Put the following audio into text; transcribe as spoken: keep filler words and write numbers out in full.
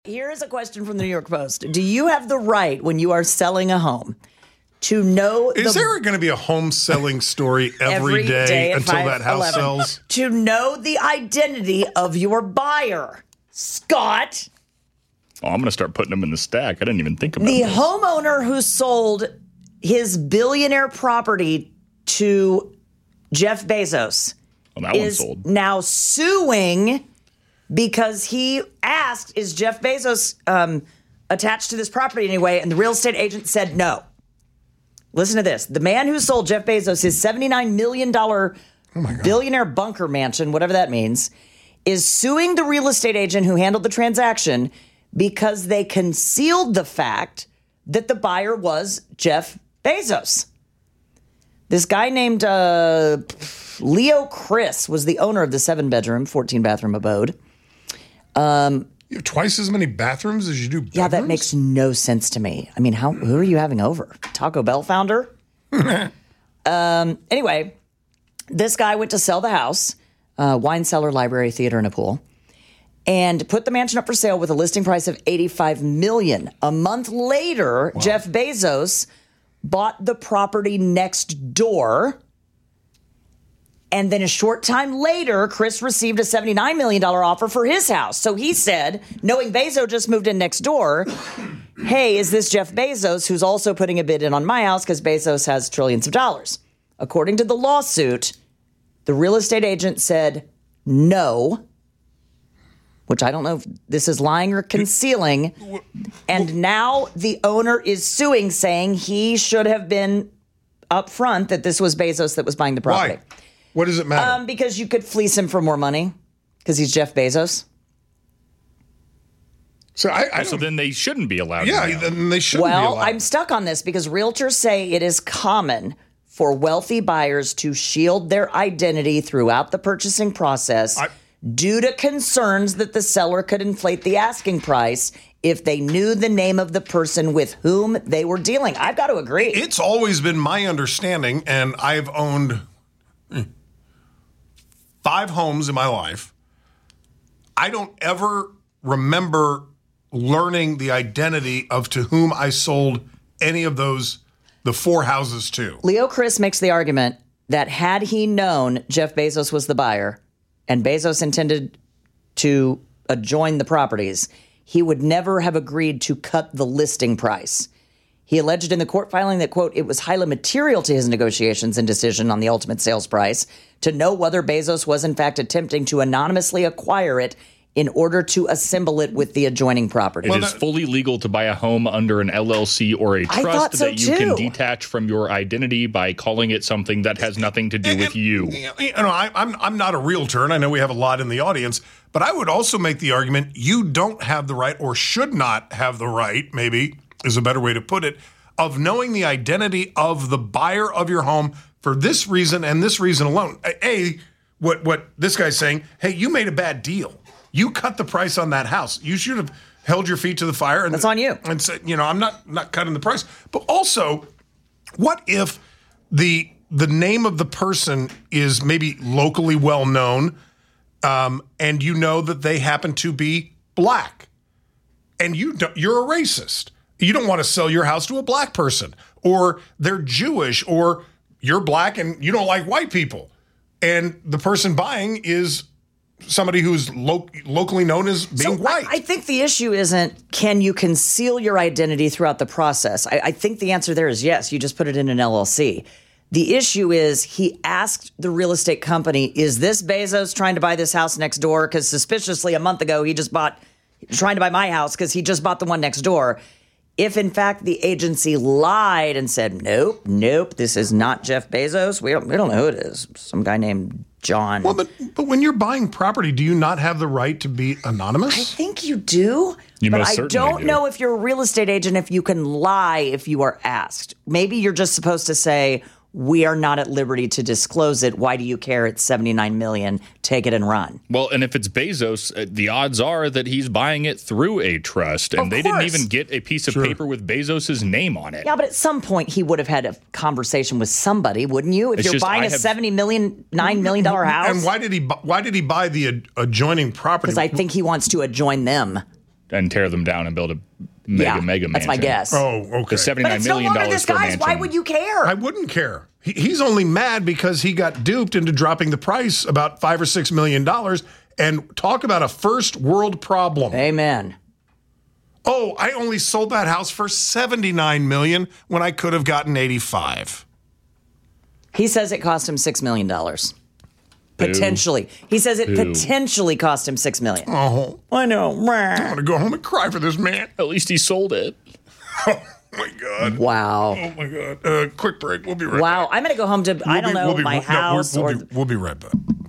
Here is a question from the New York Post. Do you have the right when you are selling a home to know... Is the, there going to be a home selling story every, every day, day until five, that house eleven sells? To know the identity of your buyer. Scott. Oh, I'm going to start putting them in the stack. I didn't even think about The this. homeowner who sold his billionaire property to Jeff Bezos Well, that is one's sold. now suing because he asked, is Jeff Bezos um, attached to this property anyway? And the real estate agent said no. Listen to this. The man who sold Jeff Bezos his seventy-nine million dollars Oh my God. billionaire bunker mansion, whatever that means, is suing the real estate agent who handled the transaction because they concealed the fact that the buyer was Jeff Bezos. This guy named uh, Leo Chris was the owner of the seven-bedroom, fourteen-bathroom abode. Um, You have twice as many bathrooms as you do bedrooms? yeah, that makes no sense to me. I mean, how who are you having over? Taco Bell founder? um, anyway, this guy went to sell the house, uh, wine cellar, library, theater, and a pool, and put the mansion up for sale with a listing price of eighty-five million dollars. A month later, wow. Jeff Bezos bought the property next door. And then a short time later, Chris received a seventy-nine million dollars offer for his house. So he said, knowing Bezos just moved in next door, hey, is this Jeff Bezos who's also putting a bid in on my house because Bezos has trillions of dollars? According to the lawsuit, the real estate agent said no, which I don't know if this is lying or concealing. And now the owner is suing, saying he should have been upfront that this was Bezos that was buying the property. Why? What does it matter? Um, because you could fleece him for more money because he's Jeff Bezos. So I, I so then they shouldn't be allowed. Yeah, to then they shouldn't well, be allowed. I'm stuck on this because realtors say it is common for wealthy buyers to shield their identity throughout the purchasing process I, due to concerns that the seller could inflate the asking price if they knew the name of the person with whom they were dealing. I've got to agree. It's always been my understanding, and I've owned five homes in my life. I don't ever remember learning the identity of to whom I sold any of those, the four houses to. Leo Chris makes the argument that had he known Jeff Bezos was the buyer and Bezos intended to adjoin the properties, he would never have agreed to cut the listing price. He alleged in the court filing that, quote, it was highly material to his negotiations and decision on the ultimate sales price to know whether Bezos was in fact attempting to anonymously acquire it in order to assemble it with the adjoining property. It Well, is that- fully legal to buy a home under an L L C or a I thought trust so that you can too. detach from your identity by calling it something that has nothing to do with you. You know, I, I'm I'm not a realtor, and I know we have a lot in the audience, but I would also make the argument you don't have the right, or should not have the right, maybe is a better way to put it, of knowing the identity of the buyer of your home for this reason and this reason alone. A, what what this guy's saying, hey, you made a bad deal. You cut the price on that house. You should have held your feet to the fire. And, That's on you. And said, you know, I'm not not cutting the price. But also, what if the the name of the person is maybe locally well known, um, and you know that they happen to be black, and you don't, you're a racist. You don't want to sell your house to a black person, or they're Jewish, or you're black and you don't like white people, and the person buying is somebody who's lo- locally known as being So white. I, I think the issue isn't can you conceal your identity throughout the process. I, I think the answer there is yes. You just put it in an L L C. The issue is he asked the real estate company, is this Bezos trying to buy this house next door? Because suspiciously a month ago he just bought, trying to buy my house because he just bought the one next door. If, in fact, the agency lied and said, nope, nope, this is not Jeff Bezos, we don't, we don't know who it is. Some guy named John. Well, but but when you're buying property, do you not have the right to be I anonymous? think you do. You but most I certainly don't do. know if you're a real estate agent if you can lie if you are asked. Maybe you're just supposed to say, we are not at liberty to disclose it. Why do you care? It's seventy-nine million dollars. Take it and run. Well, and if it's Bezos, uh, the odds are that he's buying it through a trust, and Of they course. didn't even get a piece of Sure. paper with Bezos's name on it. Yeah, but at some point he would have had a conversation with somebody, wouldn't you? If It's you're just, buying I a have- seventy million, nine million dollar house. And why did he bu- why did he buy the ad- adjoining property? Because I think he wants to adjoin them. and tear them down and build a mega yeah, mega mansion. that's my guess. Oh, okay. The seventy-nine but it's no million longer dollars this for a guy's. mansion. Why would you care? I wouldn't care. He, he's only mad because he got duped into dropping the price about five or six million dollars. And talk about a first world problem. Amen. Oh, I only sold that house for seventy-nine million dollars when I could have gotten eighty-five. He says it cost him six million dollars. Potentially. He says it Boo. potentially cost him six million dollars. Oh, I know. I'm going to go home and cry for this man. At least he sold it. Oh, my God. Wow. Oh, my God. Uh, quick break. We'll be right Wow. back. I'm going to go home to, I We'll don't be- know, we'll be- my no, we're- house we'll or... be- we'll be right back.